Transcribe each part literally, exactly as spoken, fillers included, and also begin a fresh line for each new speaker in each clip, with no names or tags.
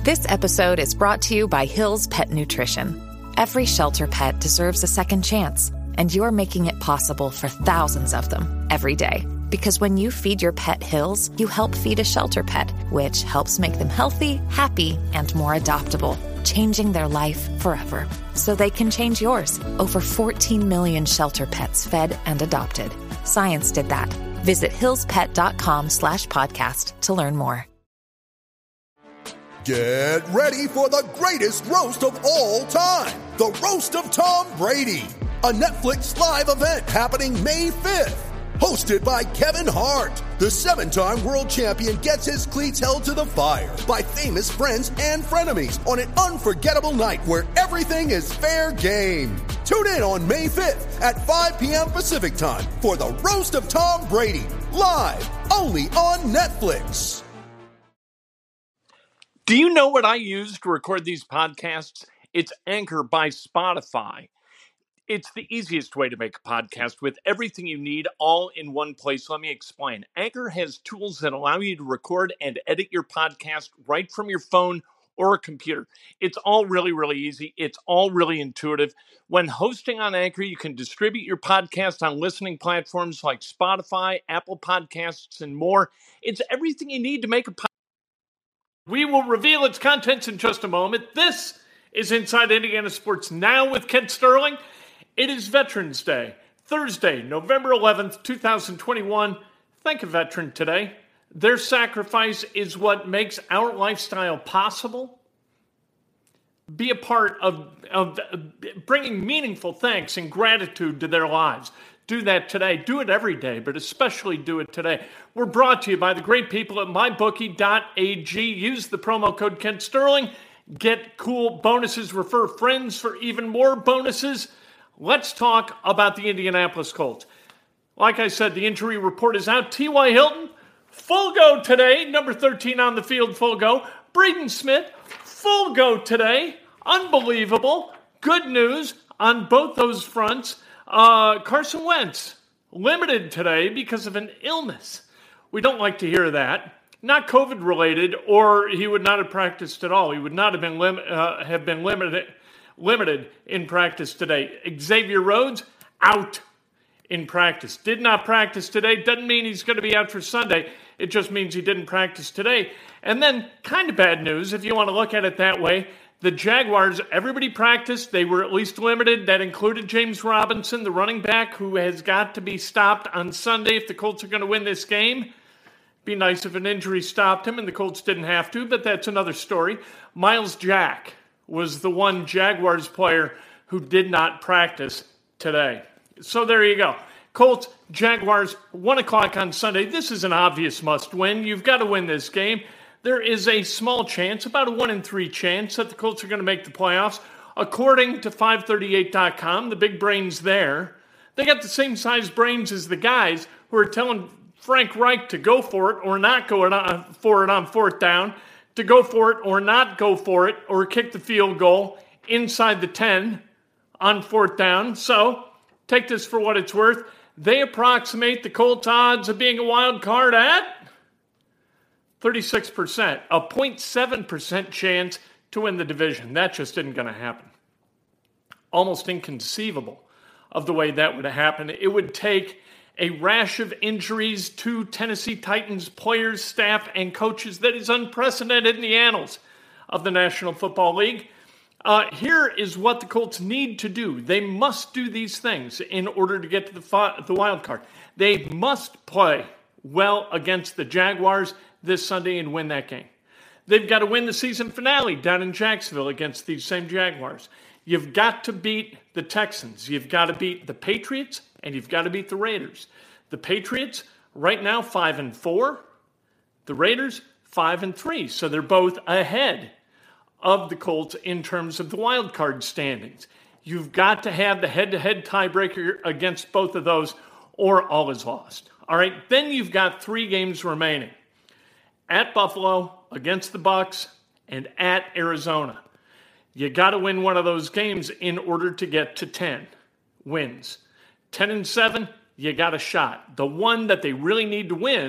This episode is brought to you by Hill's Pet Nutrition. Every shelter pet deserves a second chance, and you're making it possible for thousands of them every day. Because when you feed your pet Hill's, you help feed a shelter pet, which helps make them healthy, happy, and more adoptable, changing their life forever. So they can change yours. Over fourteen million shelter pets fed and adopted. Science did that. Visit hillspet.com slash podcast to learn more.
Get ready for the greatest roast of all time. The Roast of Tom Brady. A Netflix live event happening May fifth. Hosted by Kevin Hart. The seven-time world champion gets his cleats held to the fire by famous friends and frenemies on an unforgettable night where everything is fair game. Tune in on May fifth at five p.m. Pacific time for the Roast of Tom Brady. Live only on Netflix.
Do you know what I use to record these podcasts? It's Anchor by Spotify. It's the easiest way to make a podcast with everything you need all in one place. Let me explain. Anchor has tools that allow you to record and edit your podcast right from your phone or a computer. It's all really, really easy. It's all really intuitive. When hosting on Anchor, you can distribute your podcast on listening platforms like Spotify, Apple Podcasts, and more. It's everything you need to make a podcast. We will reveal its contents in just a moment. This is Inside Indiana Sports Now with Kent Sterling. It is Veterans Day, Thursday, November eleventh, twenty twenty-one. Thank a veteran today. Their sacrifice is what makes our lifestyle possible. Be a part of, of bringing meaningful thanks and gratitude to their lives. Do that today. Do it every day, but especially do it today. We're brought to you by the great people at my bookie dot a g. Use the promo code Kent Sterling. Get cool bonuses. Refer friends for even more bonuses. Let's talk about the Indianapolis Colts. Like I said, the injury report is out. T Y. Hilton, full go today. Number thirteen on the field, full go. Braden Smith, full go today. Unbelievable. Good news on both those fronts. Uh, Carson Wentz, limited today because of an illness. We don't like to hear that. Not COVID-related, or he would not have practiced at all. He would not have been, lim- uh, have been limited limited in practice today. Xavier Rhodes, out in practice. Did not practice today. Doesn't mean he's going to be out for Sunday. It just means he didn't practice today. And then, kind of bad news, if you want to look at it that way, the Jaguars, everybody practiced. They were at least limited. That included James Robinson, the running back, who has got to be stopped on Sunday if the Colts are going to win this game. Be nice if an injury stopped him and the Colts didn't have to, but that's another story. Miles Jack was the one Jaguars player who did not practice today. So there you go. Colts, Jaguars, one o'clock on Sunday. This is an obvious must-win. You've got to win this game. There is a small chance, about a one in three chance, that the Colts are going to make the playoffs. According to five thirty-eight dot com, the big brains there, they got the same size brains as the guys who are telling Frank Reich to go for it or not go for it on fourth down, to go for it or not go for it, or kick the field goal inside the ten on fourth down. So, take this for what it's worth. They approximate the Colts odds of being a wild card at thirty-six percent, a zero point seven percent chance to win the division. That just isn't going to happen. Almost inconceivable of the way that would happen. It would take a rash of injuries to Tennessee Titans players, staff, and coaches that is unprecedented in the annals of the National Football League. Uh, here is what the Colts need to do. They must do these things in order to get to the, fi- the wild card. They must play well against the Jaguars this Sunday and win that game. They've got to win the season finale down in Jacksonville against these same Jaguars. You've got to beat the Texans. You've got to beat the Patriots, and you've got to beat the Raiders. The Patriots, right now, five and four. The Raiders, five and three. So they're both ahead of the Colts in terms of the wild card standings. You've got to have the head-to-head tiebreaker against both of those, or all is lost. All right, then you've got three games remaining. At Buffalo, against the Bucs, and at Arizona. You got to win one of those games in order to get to ten wins. ten and seven, you got a shot. The one that they really need to win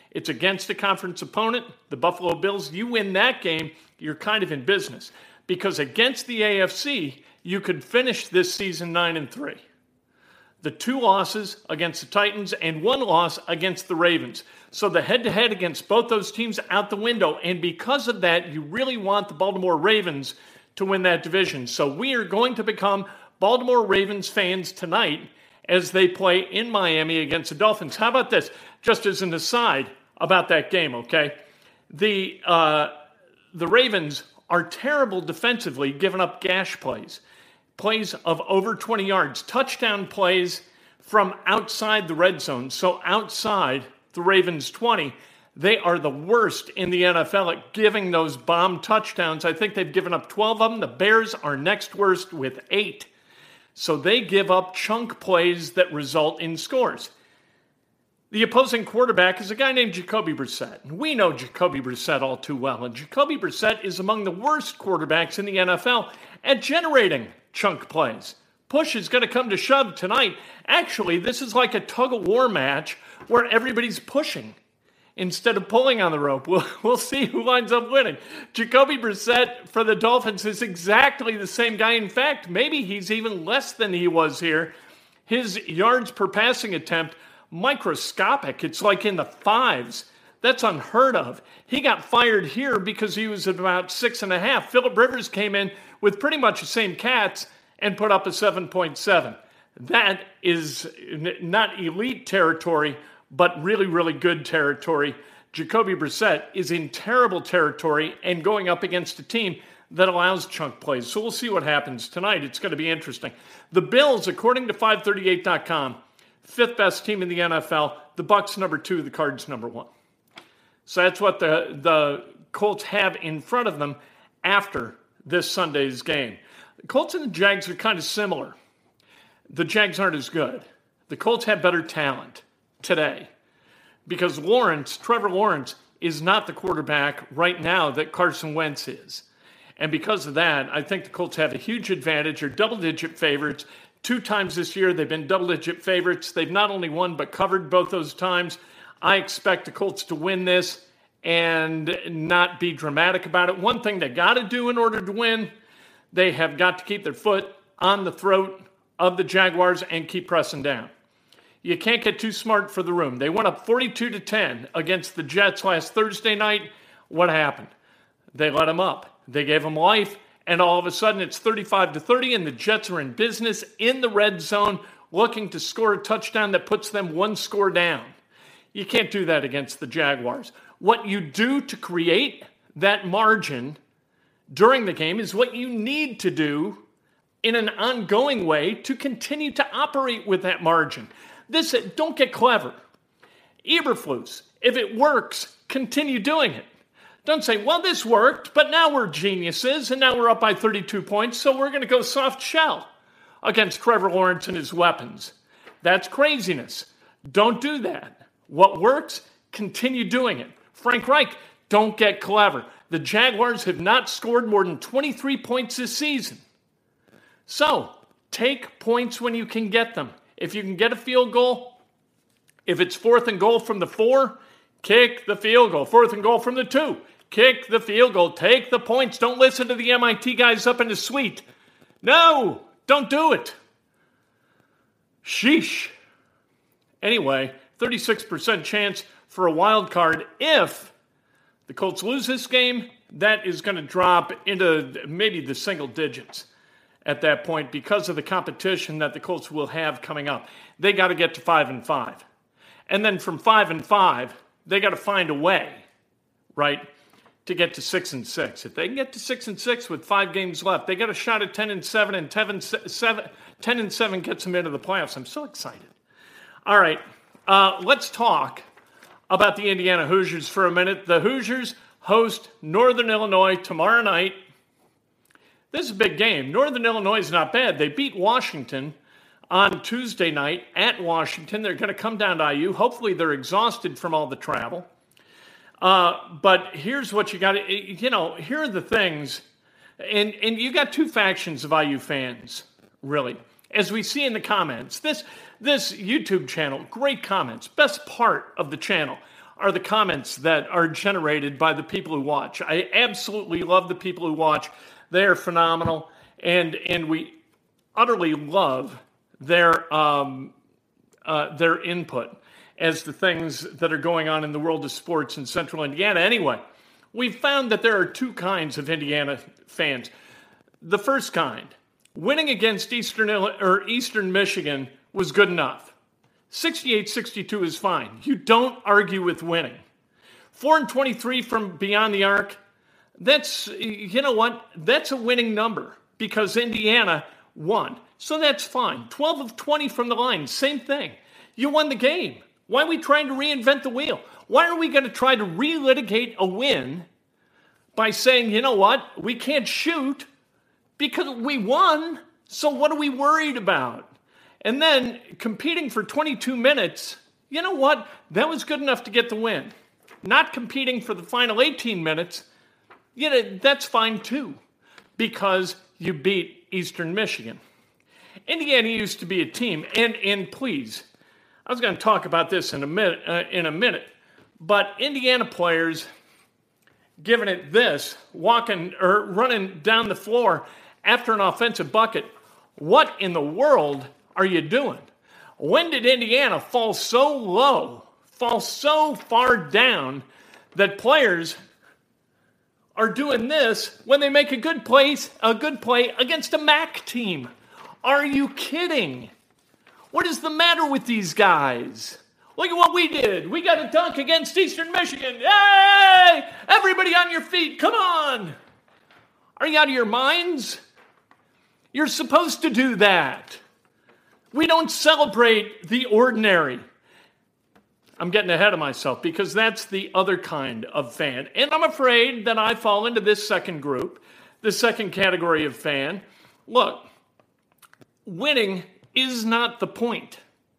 It's against a conference opponent, the Buffalo Bills. You win that game, you're kind of in business. Because against the A F C, you could finish this season nine and three. The two losses against the Titans and one loss against the Ravens. So the head-to-head against both those teams out the window. And because of that, you really want the Baltimore Ravens to win that division. So we are going to become Baltimore Ravens fans tonight as they play in Miami against the Dolphins. How about this? Just as an aside about that game, okay? The uh, the Ravens are terrible defensively, giving up gash plays. Plays of over twenty yards. Touchdown plays from outside the red zone. So outside the Ravens' twenty, they are the worst in the N F L at giving those bomb touchdowns. I think they've given up twelve of them. The Bears are next worst with eight. So they give up chunk plays that result in scores. The opposing quarterback is a guy named Jacoby Brissett. We know Jacoby Brissett all too well. And Jacoby Brissett is among the worst quarterbacks in the N F L at generating chunk plays. Push is going to come to shove tonight. Actually, this is like a tug-of-war match where everybody's pushing instead of pulling on the rope. We'll, we'll see who winds up winning. Jacoby Brissett for the Dolphins is exactly the same guy. In fact, maybe he's even less than he was here. His yards per passing attempt, microscopic. It's like in the fives. That's unheard of. He got fired here because he was at about six and a half. Phillip Rivers came in with pretty much the same cats and put up a seven point seven. That is not elite territory, but really, really good territory. Jacoby Brissett is in terrible territory and going up against a team that allows chunk plays. So we'll see what happens tonight. It's going to be interesting. The Bills, according to five thirty-eight dot com, fifth best team in the N F L. The Bucs number two, the Cards number one. So that's what the, the Colts have in front of them after this Sunday's game. The Colts and the Jags are kind of similar. The Jags aren't as good. The Colts have better talent today because Lawrence, Trevor Lawrence, is not the quarterback right now that Carson Wentz is. And because of that, I think the Colts have a huge advantage. They're double-digit favorites. Two times this year, they've been double-digit favorites. They've not only won, but covered both those times. I expect the Colts to win this and not be dramatic about it. One thing they got to do in order to win, they have got to keep their foot on the throat of the Jaguars and keep pressing down. You can't get too smart for the room. They went up forty-two to ten against the Jets last Thursday night. What happened? They let them up. They gave them life, and all of a sudden it's thirty-five to thirty, and the Jets are in business in the red zone looking to score a touchdown that puts them one score down. You can't do that against the Jaguars. What you do to create that margin during the game is what you need to do in an ongoing way to continue to operate with that margin. This, don't get clever. Eberflus, if it works, continue doing it. Don't say, well, this worked, but now we're geniuses, and now we're up by thirty-two points, so we're going to go soft shell against Trevor Lawrence and his weapons. That's craziness. Don't do that. What works, continue doing it. Frank Reich, don't get clever. The Jaguars have not scored more than twenty-three points this season. So, take points when you can get them. If you can get a field goal, if it's fourth and goal from the four, kick the field goal. Fourth and goal from the two, kick the field goal. Take the points. Don't listen to the M I T guys up in the suite. No, don't do it. Sheesh. Anyway, thirty-six percent chance for a wild card. If the Colts lose this game, that is going to drop into maybe the single digits at that point because of the competition that the Colts will have coming up. They got to get to five and five. And then from five and five, they got to find a way, right, to get to six and six. If they can get to six and six with five games left, they got a shot at ten and seven, and ten and seven gets them into the playoffs. I'm so excited. All right, uh, let's talk about the Indiana Hoosiers for a minute. The Hoosiers host Northern Illinois tomorrow night. This is a big game. Northern Illinois is not bad. They beat Washington on Tuesday night at Washington. They're going to come down to I U. Hopefully they're exhausted from all the travel. Uh, but here's what you got to, you know, here are the things. And, and you got two factions of I U fans, really. As we see in the comments, this, this YouTube channel, great comments. Best part of the channel are the comments that are generated by the people who watch. I absolutely love the people who watch. They are phenomenal, and and we utterly love their um, uh, their input as to things that are going on in the world of sports in Central Indiana. Anyway, we've found that there are two kinds of Indiana fans. The first kind, winning against Eastern or Eastern Michigan was good enough. sixty-eight sixty-two is fine. You don't argue with winning. four and twenty-three from beyond the arc, that's, you know what, that's a winning number because Indiana won. So that's fine. twelve of twenty from the line, same thing. You won the game. Why are we trying to reinvent the wheel? Why are we going to try to relitigate a win by saying, you know what, we can't shoot because we won, so what are we worried about? And then competing for twenty-two minutes, you know what, that was good enough to get the win. Not competing for the final eighteen minutes, you know, that's fine too, because you beat Eastern Michigan. Indiana used to be a team, and and please, I was going to talk about this in a minute, uh, in a minute, but Indiana players giving it this, walking or running down the floor after an offensive bucket. What in the world are you doing? When did Indiana fall so low, fall so far down that players are doing this when they make a good play, a good play against a M A C team? Are you kidding? What is the matter with these guys? Look at what we did. We got a dunk against Eastern Michigan. Hey! Everybody on your feet. Come on. Are you out of your minds? You're supposed to do that. We don't celebrate the ordinary. I'm getting ahead of myself because that's the other kind of fan. And I'm afraid that I fall into this second group, the second category of fan. Look, winning is not the point.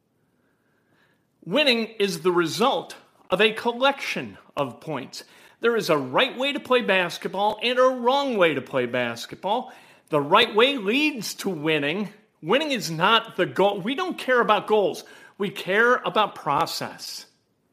Winning is the result of a collection of points. There is a right way to play basketball and a wrong way to play basketball. The right way leads to winning. Winning is not the goal. We don't care about goals. We care about process.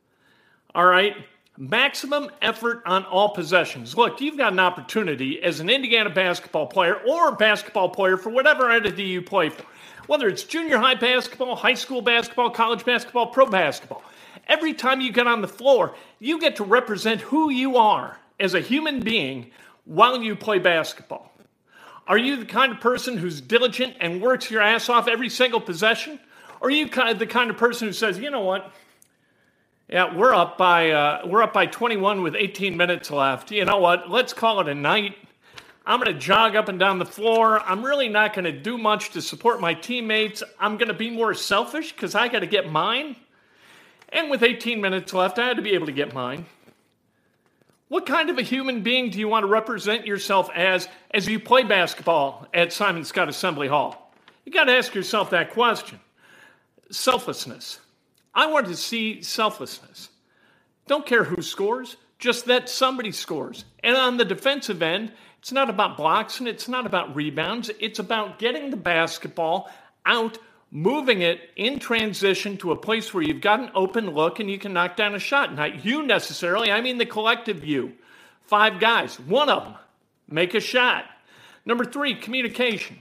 All right? Maximum effort on all possessions. Look, you've got an opportunity as an Indiana basketball player or a basketball player for whatever entity you play for. Whether it's junior high basketball, high school basketball, college basketball, pro basketball. Every time you get on the floor, you get to represent who you are as a human being while you play basketball. Are you the kind of person who's diligent and works your ass off every single possession? Or are you kind of the kind of person who says, you know what? Yeah, we're up by uh, we're up by twenty-one with eighteen minutes left. You know what? Let's call it a night. I'm going to jog up and down the floor. I'm really not going to do much to support my teammates. I'm going to be more selfish because I got to get mine. And with eighteen minutes left, I had to be able to get mine. What kind of a human being do you want to represent yourself as as you play basketball at Simon Scott Assembly Hall? You got to ask yourself that question. Selflessness. I want to see selflessness. Don't care who scores, just that somebody scores. And on the defensive end, it's not about blocks and it's not about rebounds. It's about getting the basketball out, moving it in transition to a place where you've got an open look and you can knock down a shot. Not you necessarily, I mean the collective you. Five guys, one of them, make a shot. Number three, communication.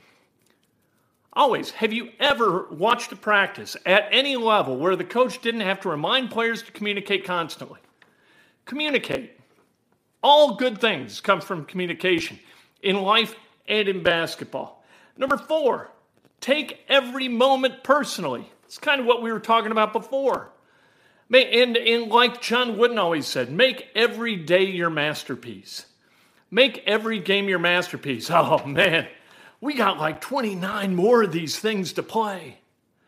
Always, have you ever watched a practice at any level where the coach didn't have to remind players to communicate constantly? Communicate. All good things come from communication in life and in basketball. Number four, take every moment personally. It's kind of what we were talking about before. And, and like John Wooden always said, make every day your masterpiece. Make every game your masterpiece. Oh, man, we got like twenty-nine more of these things to play.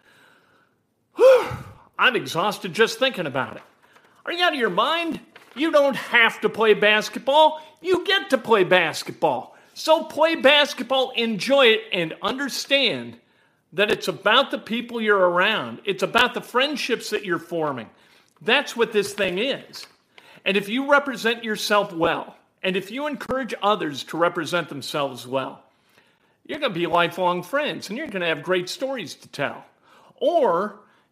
Whew, I'm exhausted just thinking about it. Are you out of your mind? You don't have to play basketball. You get to play basketball. So play basketball, enjoy it, and understand that it's about the people you're around. It's about the friendships that you're forming. That's what this thing is. And if you represent yourself well, and if you encourage others to represent themselves well, you're going to be lifelong friends, and you're going to have great stories to tell. Or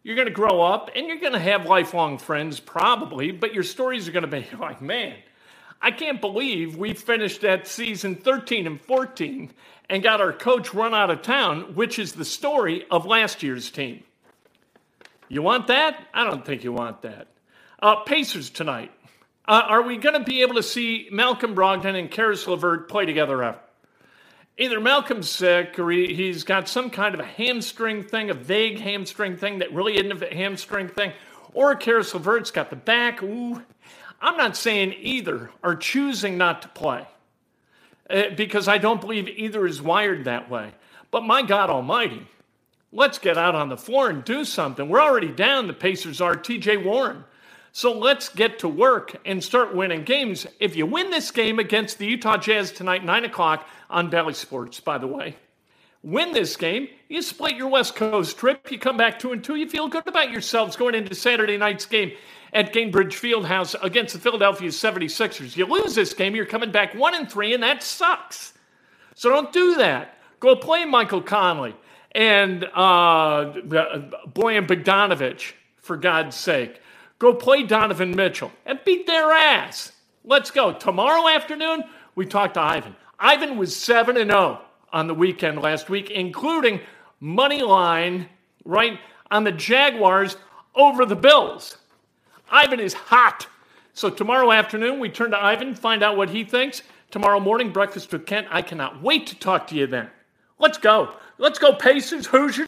You're going to grow up, and you're going to have lifelong friends probably, but your stories are going to be like, man, I can't believe we finished that season thirteen and fourteen and got our coach run out of town, which is the story of last year's team. You want that? I don't think you want that. Uh, Pacers tonight. Uh, are we going to be able to see Malcolm Brogdon and Karis LeVert play together ever? Either Malcolm's sick or he, he's got some kind of a hamstring thing, a vague hamstring thing that really isn't a hamstring thing, or Karis LeVert's got the back. Ooh, I'm not saying either are choosing not to play uh, because I don't believe either is wired that way. But my God almighty, let's get out on the floor and do something. We're already down, the Pacers are, T J Warren. So let's get to work and start winning games. If you win this game against the Utah Jazz tonight, nine o'clock on Bally Sports, by the way, win this game, you split your West Coast trip, you come back two and two, you feel good about yourselves going into Saturday night's game at Gainbridge Fieldhouse against the Philadelphia seventy-sixers. You lose this game, you're coming back one and three, and that sucks. So don't do that. Go play Michael Conley and uh, Bojan Bogdanovic, for God's sake. Go play Donovan Mitchell and beat their ass. Let's go. Tomorrow afternoon, we talk to Ivan. Ivan was seven and oh on the weekend last week, including money line, right, on the Jaguars over the Bills. Ivan is hot. So tomorrow afternoon, we turn to Ivan, find out what he thinks. Tomorrow morning, Breakfast with Kent. I cannot wait to talk to you then. Let's go. Let's go, Pacers, Hoosiers.